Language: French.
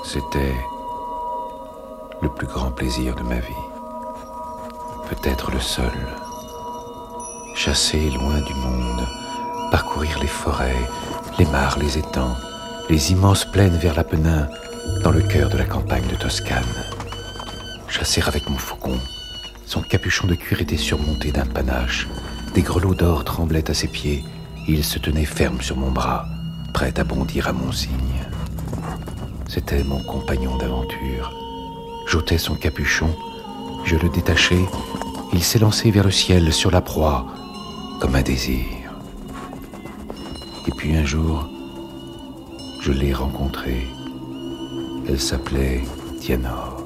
C'était le plus grand plaisir de ma vie. Peut-être le seul. Chasser loin du monde, parcourir les forêts, les mares, les étangs, les immenses plaines vers l'Apennin, dans le cœur de la campagne de Toscane. Chasser avec mon faucon. Son capuchon de cuir était surmonté d'un panache. Des grelots d'or tremblaient à ses pieds. Il se tenait ferme sur mon bras, prêt à bondir à mon signe. C'était mon compagnon d'aventure. J'ôtais son capuchon, je le détachai. Il s'élançait vers le ciel sur la proie, comme un désir. Et puis un jour, je l'ai rencontrée. Elle s'appelait Tianor.